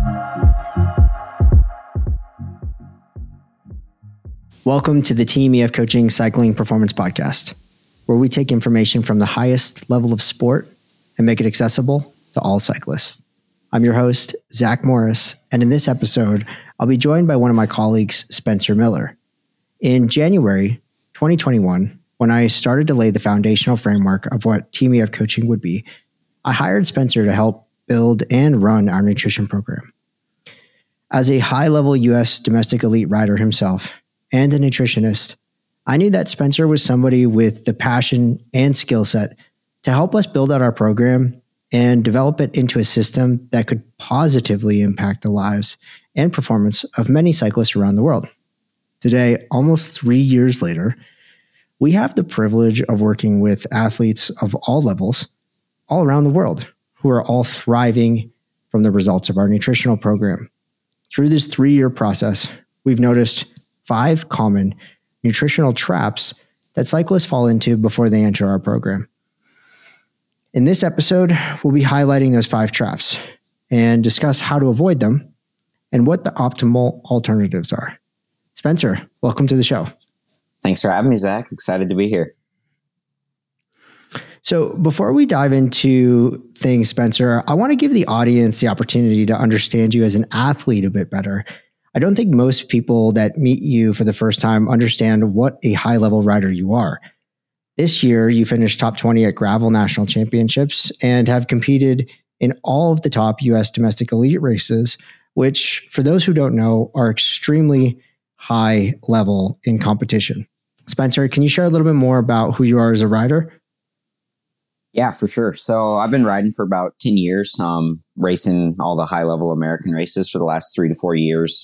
Welcome to the Team EF Coaching Cycling Performance Podcast, where we take information from the highest level of sport and make it accessible to all cyclists. I'm your host, Zach Morris, and in this episode, I'll be joined by one of my colleagues, Spencer Miller. In January 2021, when I started to lay the foundational framework of what Team EF Coaching would be, I hired Spencer to help build and run our nutrition program. As a high-level U.S. domestic elite rider himself, and a nutritionist, I knew that Spencer was somebody with the passion and skill set to help us build out our program and develop it into a system that could positively impact the lives and performance of many cyclists around the world. Today, almost 3 years later, we have the privilege of working with athletes of all levels all around the world who are all thriving from the results of our nutritional program. Through this 3-year process, we've noticed 5 common nutritional traps that cyclists fall into before they enter our program. In this episode, we'll be highlighting those 5 traps and discuss how to avoid them and what the optimal alternatives are. Spencer, welcome to the show. Thanks for having me, Zach. Excited to be here. So before we dive into things, Spencer, I want to give the audience the opportunity to understand you as an athlete a bit better. I don't think most people that meet you for the first time understand what a high-level rider you are. This year, you finished top 20 at Gravel National Championships and have competed in all of the top U.S. domestic elite races, which, for those who don't know, are extremely high level in competition. Spencer, can you share a little bit more about who you are as a rider? Yeah, for sure. So I've been riding for about 10 years, racing all the high level American races for the last 3 to 4 years,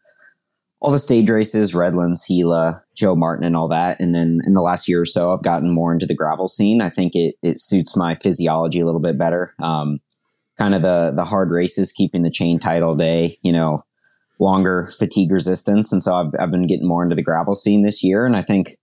all the stage races, Redlands, Gila, Joe Martin and all that. And then in the last year or so, I've gotten more into the gravel scene. I think it suits my physiology a little bit better. Kind of the hard races, keeping the chain tight all day, longer fatigue resistance. And so I've been getting more into the gravel scene this year. And I think,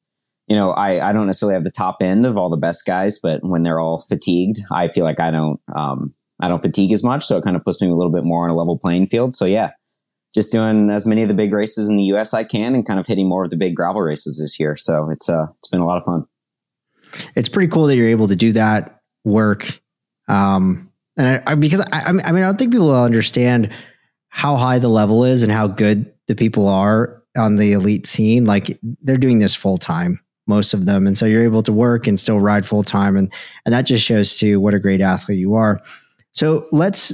I don't necessarily have the top end of all the best guys, but when they're all fatigued, I feel like I don't fatigue as much. So it kind of puts me a little bit more on a level playing field. So yeah, just doing as many of the big races in the US I can and kind of hitting more of the big gravel races this year. So it's been a lot of fun. It's pretty cool that you're able to do that work. And I don't think people understand how high the level is and how good the people are on the elite scene. Like, they're doing this full time, most of them. And so you're able to work and still ride full time. And that just shows to what a great athlete you are. So let's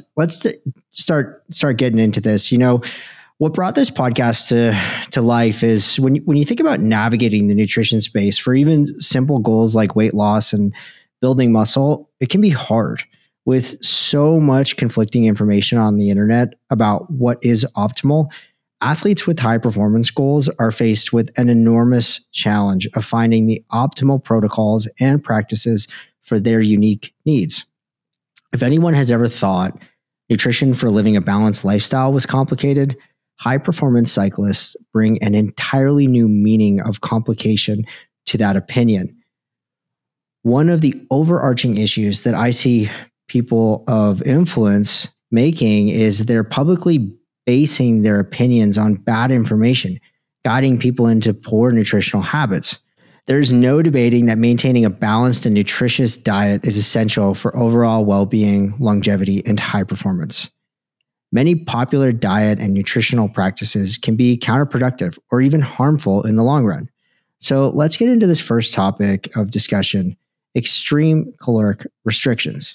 start getting into this. What brought this podcast to life is when you think about navigating the nutrition space for even simple goals like weight loss and building muscle, it can be hard with so much conflicting information on the internet about what is optimal. Athletes with high performance goals are faced with an enormous challenge of finding the optimal protocols and practices for their unique needs. If anyone has ever thought nutrition for living a balanced lifestyle was complicated, high performance cyclists bring an entirely new meaning of complication to that opinion. One of the overarching issues that I see people of influence making is they're publicly basing their opinions on bad information, guiding people into poor nutritional habits. There's no debating that maintaining a balanced and nutritious diet is essential for overall well-being, longevity, and high performance. Many popular diet and nutritional practices can be counterproductive or even harmful in the long run. So let's get into this first topic of discussion: extreme caloric restrictions.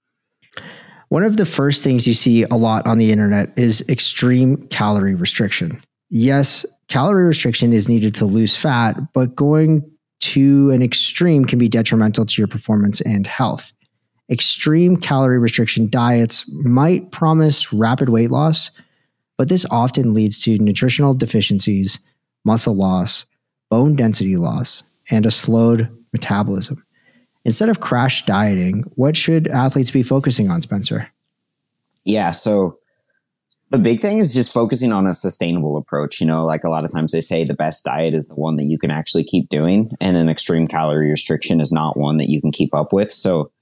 One of the first things you see a lot on the internet is extreme calorie restriction. Yes, calorie restriction is needed to lose fat, but going to an extreme can be detrimental to your performance and health. Extreme calorie restriction diets might promise rapid weight loss, but this often leads to nutritional deficiencies, muscle loss, bone density loss, and a slowed metabolism. Instead of crash dieting, what should athletes be focusing on, Spencer? Yeah, so the big thing is just focusing on a sustainable approach. Like a lot of times they say the best diet is the one that you can actually keep doing, and an extreme calorie restriction is not one that you can keep up with. So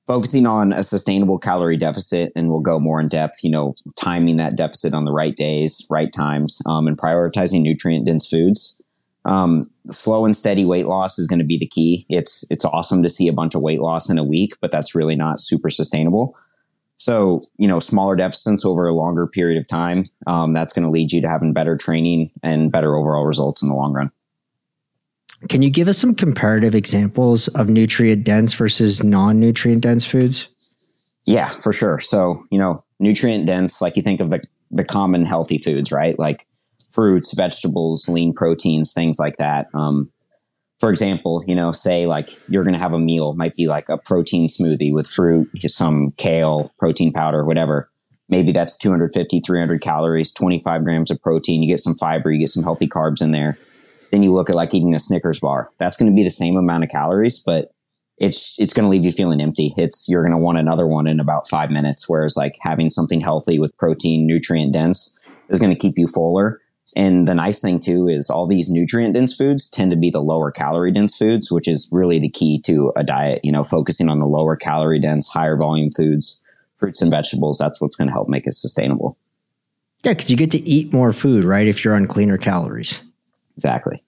focusing on a sustainable calorie deficit, and we'll go more in depth, timing that deficit on the right days, right times, and prioritizing nutrient dense foods. Slow and steady weight loss is going to be the key. It's awesome to see a bunch of weight loss in a week, but that's really not super sustainable. So, smaller deficits over a longer period of time, that's going to lead you to having better training and better overall results in the long run. Can you give us some comparative examples of nutrient dense versus non-nutrient dense foods? Yeah, for sure. So, nutrient dense, like you think of the common healthy foods, right? Like fruits, vegetables, lean proteins, things like that. For example, say like you're going to have a meal, might be like a protein smoothie with fruit, some kale, protein powder, whatever. Maybe that's 250, 300 calories, 25 grams of protein. You get some fiber, you get some healthy carbs in there. Then you look at like eating a Snickers bar. That's going to be the same amount of calories, but it's going to leave you feeling empty. You're going to want another one in about 5 minutes. Whereas like having something healthy with protein, nutrient dense is going to keep you fuller. And the nice thing too is all these nutrient dense foods tend to be the lower calorie dense foods, which is really the key to a diet, focusing on the lower calorie dense, higher volume foods, fruits and vegetables. That's what's going to help make it sustainable. Yeah, because you get to eat more food, right? If you're on cleaner calories. Exactly.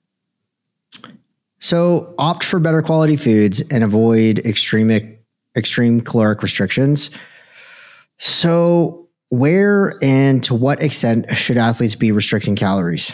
So opt for better quality foods and avoid extreme caloric restrictions. So where and to what extent should athletes be restricting calories?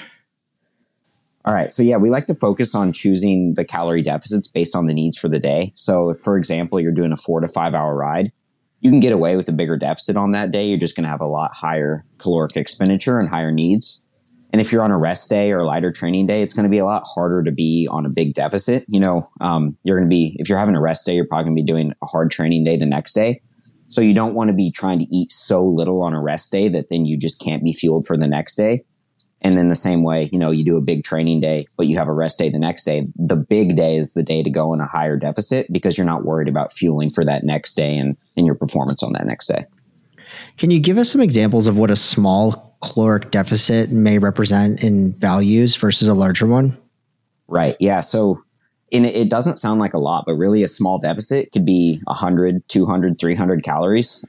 All right. So yeah, we like to focus on choosing the calorie deficits based on the needs for the day. So if, for example, you're doing a 4 to 5 hour ride, you can get away with a bigger deficit on that day. You're just going to have a lot higher caloric expenditure and higher needs. And if you're on a rest day or a lighter training day, it's going to be a lot harder to be on a big deficit. You're going to be, if you're having a rest day, you're probably going to be doing a hard training day the next day. So you don't want to be trying to eat so little on a rest day that then you just can't be fueled for the next day. And then the same way, you do a big training day, but you have a rest day the next day. The big day is the day to go in a higher deficit because you're not worried about fueling for that next day and your performance on that next day. Can you give us some examples of what a small caloric deficit may represent in values versus a larger one? Right. Yeah. So it doesn't sound like a lot, but really a small deficit could be 100, 200, 300 calories.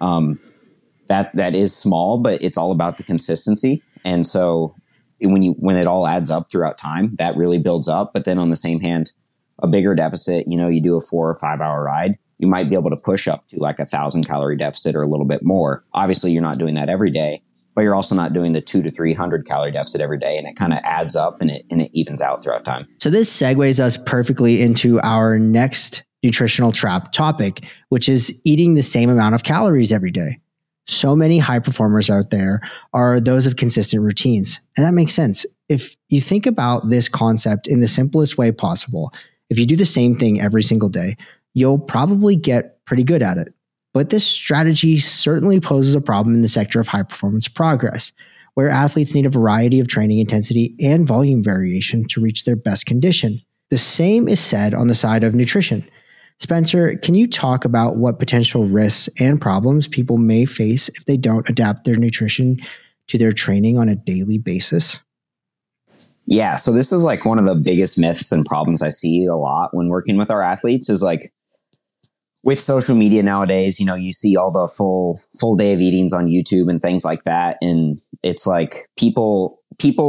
That is small, but it's all about the consistency. And so when it all adds up throughout time, that really builds up. But then on the same hand, a bigger deficit, you do a 4 or 5 hour ride, you might be able to push up to like 1,000 calorie deficit or a little bit more. Obviously, you're not doing that every day, but you're also not doing the 200 to 300 calorie deficit every day. And it kind of adds up and it evens out throughout time. So this segues us perfectly into our next nutritional trap topic, which is eating the same amount of calories every day. So many high performers out there are those of consistent routines. And that makes sense. If you think about this concept in the simplest way possible, if you do the same thing every single day, you'll probably get pretty good at it. But this strategy certainly poses a problem in the sector of high performance progress, where athletes need a variety of training intensity and volume variation to reach their best condition. The same is said on the side of nutrition. Spencer, can you talk about what potential risks and problems people may face if they don't adapt their nutrition to their training on a daily basis? Yeah, so this is like one of the biggest myths and problems I see a lot when working with our athletes is like with social media nowadays, you see all the full day of eatings on YouTube and things like that. And it's like people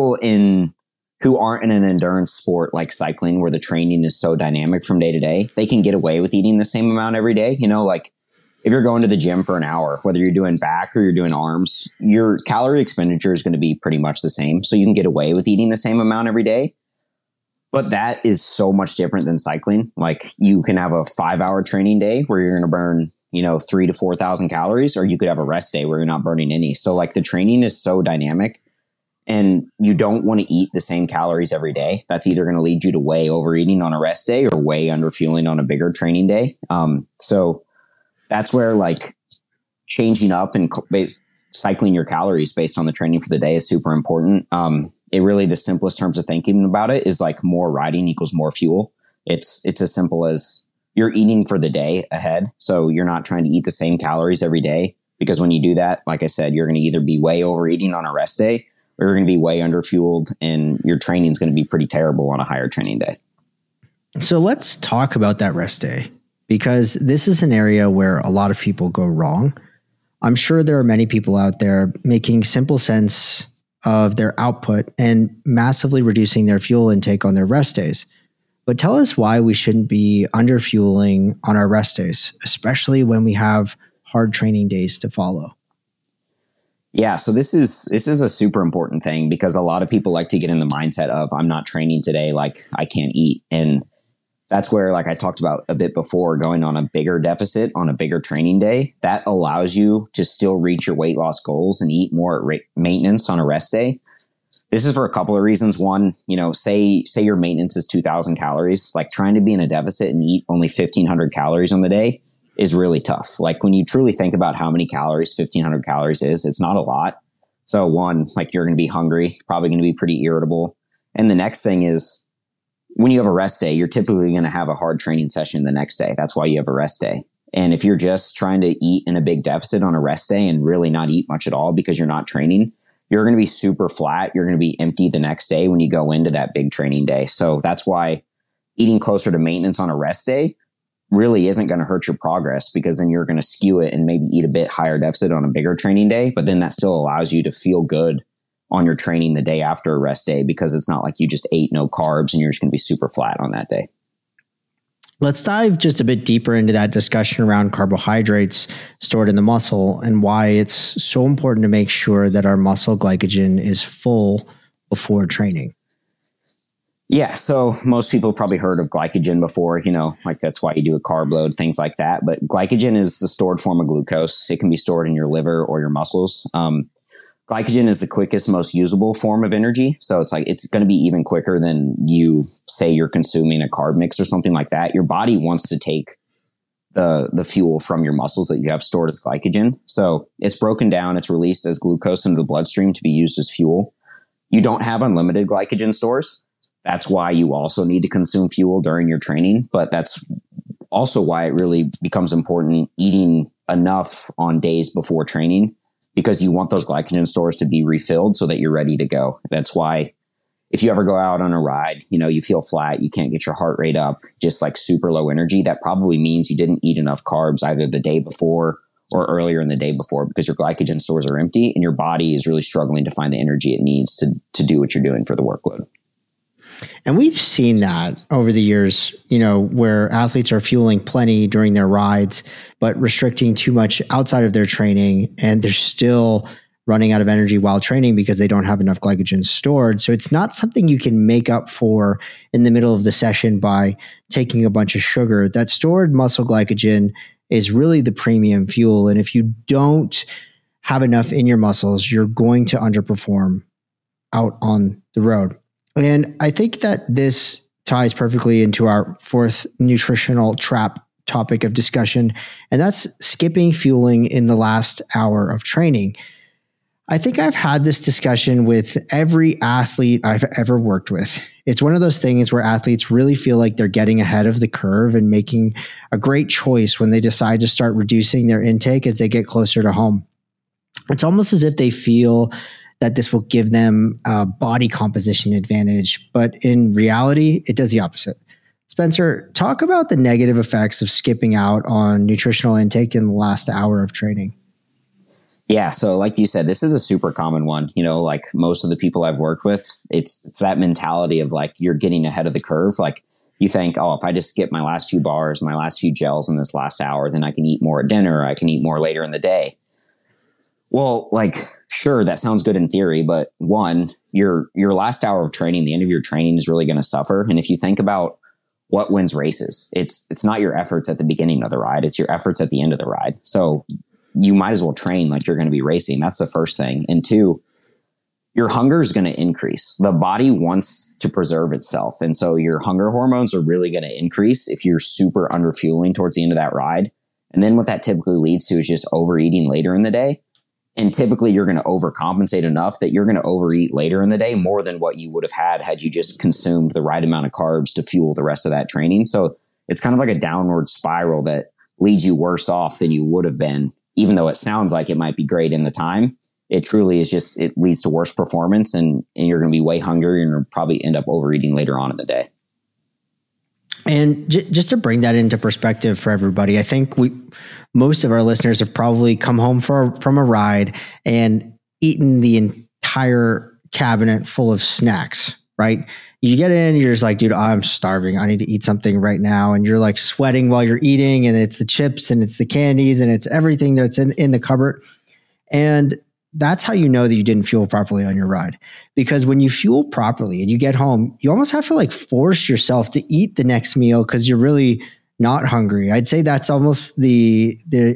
who aren't in an endurance sport like cycling, where the training is so dynamic from day to day, they can get away with eating the same amount every day. Like if you're going to the gym for an hour, whether you're doing back or you're doing arms, your calorie expenditure is going to be pretty much the same. So you can get away with eating the same amount every day. But that is so much different than cycling. Like you can have a 5-hour training day where you're going to burn, 3,000 to 4,000 calories, or you could have a rest day where you're not burning any. So like the training is so dynamic, and you don't want to eat the same calories every day. That's either going to lead you to way overeating on a rest day or way underfueling on a bigger training day. So that's where like changing up and cycling your calories based on the training for the day is super important. It really, the simplest terms of thinking about it is like more riding equals more fuel. It's as simple as you're eating for the day ahead. So you're not trying to eat the same calories every day, because when you do that, like I said, you're going to either be way overeating on a rest day, or you're going to be way underfueled and your training is going to be pretty terrible on a higher training day. So let's talk about that rest day, because this is an area where a lot of people go wrong. I'm sure there are many people out there making simple sense of their output and massively reducing their fuel intake on their rest days. But tell us why we shouldn't be underfueling on our rest days, especially when we have hard training days to follow. Yeah, so this is a super important thing because a lot of people like to get in the mindset of I'm not training today, like I can't eat. And that's where, like I talked about a bit before, going on a bigger deficit on a bigger training day, that allows you to still reach your weight loss goals and eat more at maintenance on a rest day. This is for a couple of reasons. One, say your maintenance is 2,000 calories, like trying to be in a deficit and eat only 1,500 calories on the day is really tough. Like when you truly think about how many calories 1,500 calories is, it's not a lot. So one, like you're going to be hungry, probably going to be pretty irritable. And the next thing is when you have a rest day, you're typically going to have a hard training session the next day. That's why you have a rest day. And if you're just trying to eat in a big deficit on a rest day and really not eat much at all because you're not training, you're going to be super flat. You're going to be empty the next day when you go into that big training day. So that's why eating closer to maintenance on a rest day really isn't going to hurt your progress, because then you're going to skew it and maybe eat a bit higher deficit on a bigger training day. But then that still allows you to feel good on your training the day after a rest day, because it's not like you just ate no carbs and you're just going to be super flat on that day. Let's dive just a bit deeper into that discussion around carbohydrates stored in the muscle and why it's so important to make sure that our muscle glycogen is full before training. Yeah, so most people probably heard of glycogen before, like that's why you do a carb load, things like that. But glycogen is the stored form of glucose. It can be stored in your liver or your muscles. Glycogen is the quickest, most usable form of energy. So it's going to be even quicker than you're consuming a carb mix or something like that. Your body wants to take the fuel from your muscles that you have stored as glycogen. So it's broken down. It's released as glucose into the bloodstream to be used as fuel. You don't have unlimited glycogen stores. That's why you also need to consume fuel during your training. But that's also why it really becomes important eating enough on days before training, because you want those glycogen stores to be refilled so that you're ready to go. That's why if you ever go out on a ride, you feel flat, you can't get your heart rate up, just like super low energy, that probably means you didn't eat enough carbs either the day before or earlier in the day before, because your glycogen stores are empty and your body is really struggling to find the energy it needs to do what you're doing for the workload. And we've seen that over the years, where athletes are fueling plenty during their rides, but restricting too much outside of their training, and they're still running out of energy while training because they don't have enough glycogen stored. So it's not something you can make up for in the middle of the session by taking a bunch of sugar. That stored muscle glycogen is really the premium fuel. And if you don't have enough in your muscles, you're going to underperform out on the road. And I think that this ties perfectly into our fourth nutritional trap topic of discussion, and that's skipping fueling in the last hour of training. I think I've had this discussion with every athlete I've ever worked with. It's one of those things where athletes really feel like they're getting ahead of the curve and making a great choice when they decide to start reducing their intake as they get closer to home. It's almost as if they feel that this will give them a body composition advantage. But in reality, it does the opposite. Spencer, talk about the negative effects of skipping out on nutritional intake in the last hour of training. Yeah. So like you said, this is a super common one. Like most of the people I've worked with, it's that mentality of like, you're getting ahead of the curve. Like you think, oh, if I just skip my last few bars, my last few gels in this last hour, then I can eat more at dinner. I can eat more later in the day. Well, like, sure, that sounds good in theory, but one, your last hour of training, the end of your training is really going to suffer. And if you think about what wins races, it's not your efforts at the beginning of the ride, it's your efforts at the end of the ride. So you might as well train like you're going to be racing. That's the first thing. And two, your hunger is going to increase. The body wants to preserve itself. And so your hunger hormones are really going to increase if you're super underfueling towards the end of that ride. And then what that typically leads to is just overeating later in the day. And typically you're going to overcompensate enough that you're going to overeat later in the day more than what you would have had you just consumed the right amount of carbs to fuel the rest of that training. So it's kind of like a downward spiral that leads you worse off than you would have been, even though it sounds like it might be great in the time. It truly is just, it leads to worse performance and you're going to be way hungrier and you'll probably end up overeating later on in the day. And just to bring that into perspective for everybody, I think most of our listeners have probably come home from a ride and eaten the entire cabinet full of snacks, right? You get in, you're just like, dude, I'm starving. I need to eat something right now. And you're like sweating while you're eating, and it's the chips and it's the candies and it's everything that's in the cupboard. And that's how you know that you didn't fuel properly on your ride. Because when you fuel properly and you get home, you almost have to like force yourself to eat the next meal because you're really not hungry. I'd say that's almost the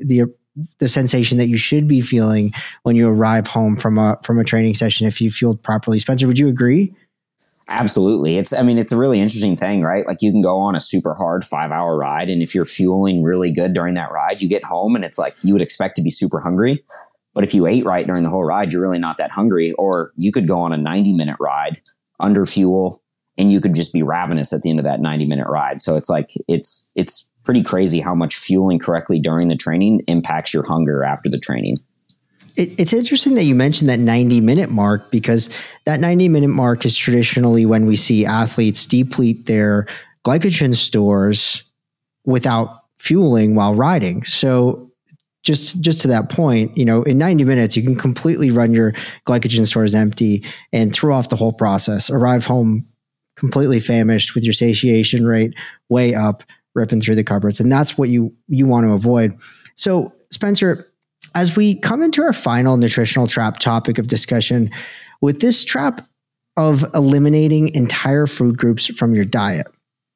sensation that you should be feeling when you arrive home from a training session if you fueled properly. Spencer, would you agree? Absolutely. It's a really interesting thing, right? Like you can go on a super hard 5-hour ride, and if you're fueling really good during that ride, you get home and it's like you would expect to be super hungry. But if you ate right during the whole ride, you're really not that hungry. Or you could go on a 90-minute ride under fuel, and you could just be ravenous at the end of that 90-minute ride. So it's like, it's pretty crazy how much fueling correctly during the training impacts your hunger after the training. It's interesting that you mentioned that 90-minute mark, because that 90-minute mark is traditionally when we see athletes deplete their glycogen stores without fueling while riding. So just to that point, in 90 minutes, you can completely run your glycogen stores empty and throw off the whole process, arrive home completely famished with your satiation rate way up, ripping through the cupboards. And that's what you want to avoid. So Spencer, as we come into our final nutritional trap topic of discussion, with this trap of eliminating entire food groups from your diet.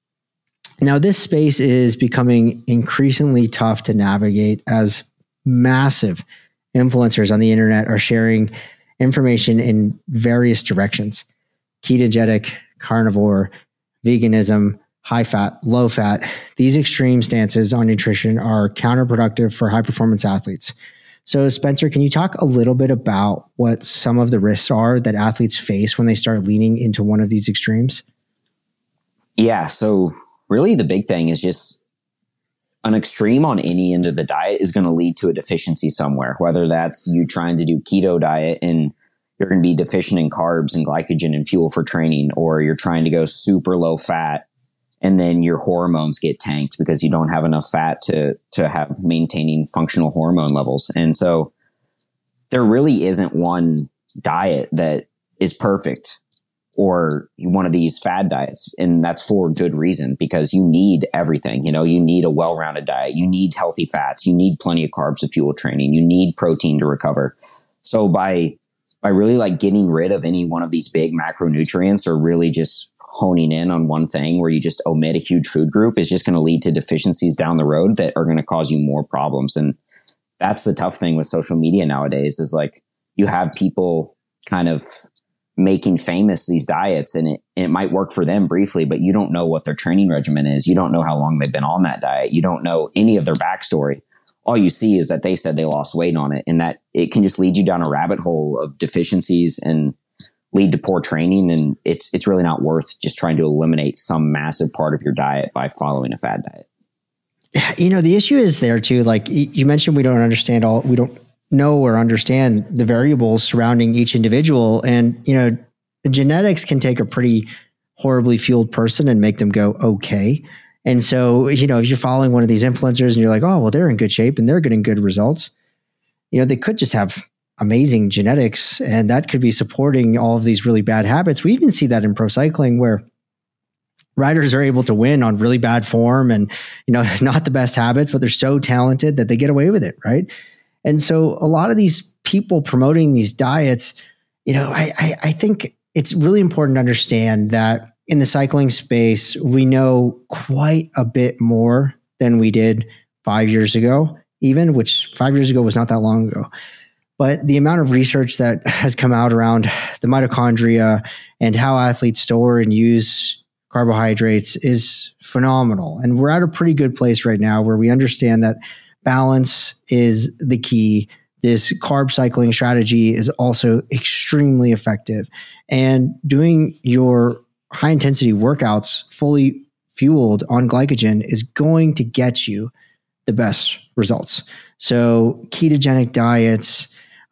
Now, this space is becoming increasingly tough to navigate as massive influencers on the internet are sharing information in various directions. Ketogenic, carnivore, veganism, high fat, low fat. These extreme stances on nutrition are counterproductive for high performance athletes. So Spencer, can you talk a little bit about what some of the risks are that athletes face when they start leaning into one of these extremes? Yeah. So really the big thing is just an extreme on any end of the diet is going to lead to a deficiency somewhere, whether that's you trying to do keto diet and you're going to be deficient in carbs and glycogen and fuel for training, or you're trying to go super low fat and then your hormones get tanked because you don't have enough fat to have maintaining functional hormone levels. And so there really isn't one diet that is perfect or one of these fad diets. And that's for good reason, because you need everything. You need a well-rounded diet. You need healthy fats. You need plenty of carbs to fuel training. You need protein to recover. So by really like getting rid of any one of these big macronutrients, or really just honing in on one thing where you just omit a huge food group, is just going to lead to deficiencies down the road that are going to cause you more problems. And that's the tough thing with social media nowadays, is like you have people kind of making famous these diets, and it might work for them briefly, but you don't know what their training regimen is. You don't know how long they've been on that diet. You don't know any of their backstory. All you see is that they said they lost weight on it, and that it can just lead you down a rabbit hole of deficiencies and lead to poor training. And it's really not worth just trying to eliminate some massive part of your diet by following a fad diet. The issue is there too. Like you mentioned, we don't know or understand the variables surrounding each individual. And, genetics can take a pretty horribly fueled person and make them go okay. And so, if you're following one of these influencers and you're like, oh, well, they're in good shape and they're getting good results, they could just have amazing genetics, and that could be supporting all of these really bad habits. We even see that in pro cycling, where riders are able to win on really bad form and, not the best habits, but they're so talented that they get away with it. Right. And so a lot of these people promoting these diets, I think it's really important to understand that in the cycling space, we know quite a bit more than we did 5 years ago, even, which 5 years ago was not that long ago. But the amount of research that has come out around the mitochondria and how athletes store and use carbohydrates is phenomenal. And we're at a pretty good place right now where we understand that balance is the key. This carb cycling strategy is also extremely effective. And doing your high intensity workouts fully fueled on glycogen is going to get you the best results. So ketogenic diets,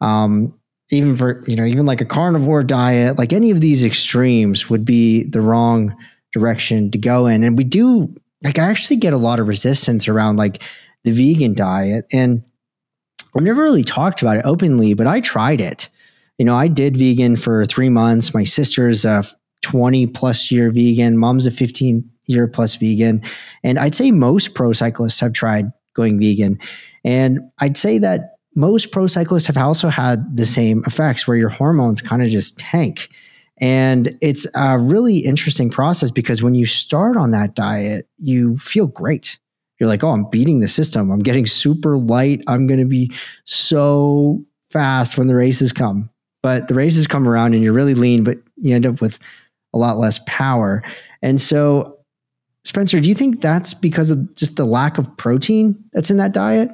even like a carnivore diet, like any of these extremes would be the wrong direction to go in. And we do like I actually get a lot of resistance around like the vegan diet. And I've never really talked about it openly, but I tried it. I did vegan for 3 months. My sister's a 20 plus year vegan. Mom's a 15-year plus vegan. And I'd say most pro cyclists have tried going vegan. And I'd say that most pro cyclists have also had the same effects where your hormones kind of just tank. And it's a really interesting process because when you start on that diet, you feel great. You're like, oh, I'm beating the system. I'm getting super light. I'm going to be so fast when the races come. But the races come around and you're really lean, but you end up with a lot less power. And so, Spencer, do you think that's because of just the lack of protein that's in that diet?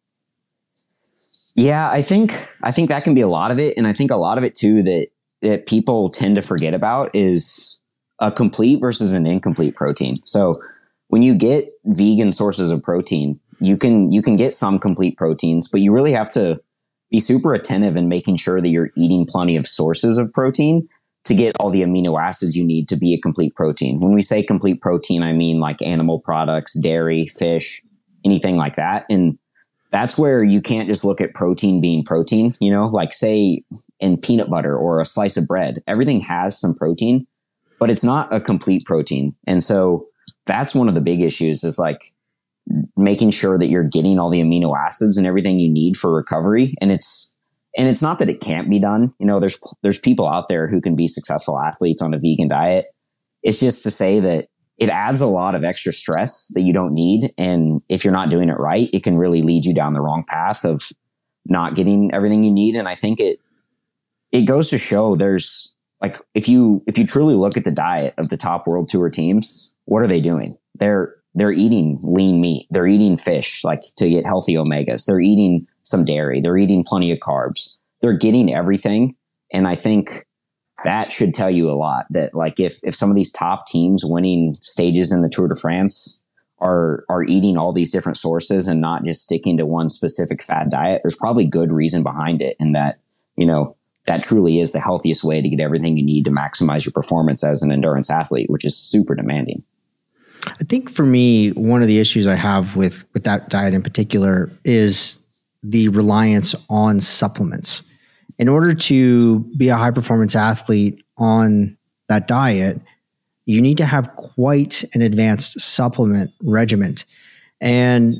Yeah, I think that can be a lot of it. And I think a lot of it too that people tend to forget about is a complete versus an incomplete protein. So when you get vegan sources of protein, you can get some complete proteins, but you really have to be super attentive in making sure that you're eating plenty of sources of protein to get all the amino acids you need to be a complete protein. When we say complete protein, I mean like animal products, dairy, fish, anything like that. And that's where you can't just look at protein being protein, like say in peanut butter or a slice of bread, everything has some protein, but it's not a complete protein. And so that's one of the big issues is like making sure that you're getting all the amino acids and everything you need for recovery. And it's not that it can't be done. There's people out there who can be successful athletes on a vegan diet. It's just to say that it adds a lot of extra stress that you don't need. And if you're not doing it right, it can really lead you down the wrong path of not getting everything you need. And I think it goes to show there's like, if you truly look at the diet of the top world tour teams, what are they doing? They're eating lean meat. They're eating fish, like to get healthy omegas. They're eating some dairy. They're eating plenty of carbs. They're getting everything. And I think that should tell you a lot that like if some of these top teams winning stages in the Tour de France are eating all these different sources and not just sticking to one specific fad diet, there's probably good reason behind it. And that, that truly is the healthiest way to get everything you need to maximize your performance as an endurance athlete, which is super demanding. I think for me, one of the issues I have with that diet in particular is the reliance on supplements. In order to be a high performance athlete on that diet, you need to have quite an advanced supplement regimen. And,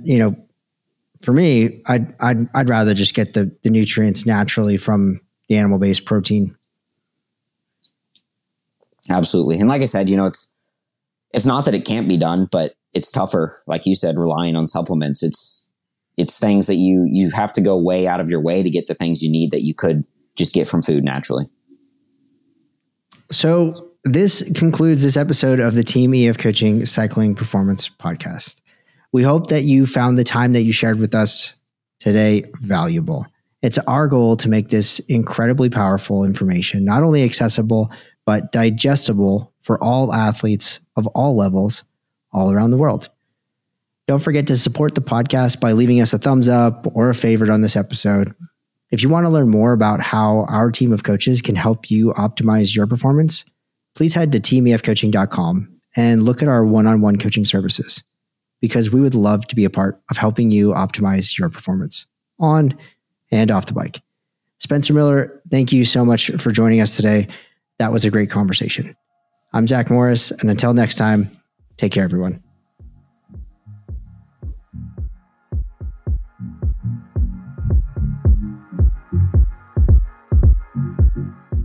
for me, I'd rather just get the nutrients naturally from the animal-based protein. Absolutely. And like I said, it's not that it can't be done, but it's tougher. Like you said, relying on supplements. It's things that you have to go way out of your way to get the things you need that you could just get from food naturally. So this concludes this episode of the Team EF Coaching Cycling Performance Podcast. We hope that you found the time that you shared with us today valuable. It's our goal to make this incredibly powerful information not only accessible, but digestible for all athletes of all levels all around the world. Don't forget to support the podcast by leaving us a thumbs up or a favorite on this episode. If you want to learn more about how our team of coaches can help you optimize your performance, please head to teamefcoaching.com and look at our one-on-one coaching services, because we would love to be a part of helping you optimize your performance on and off the bike. Spencer Miller, thank you so much for joining us today. That was a great conversation. I'm Zach Morris, and until next time, take care, everyone.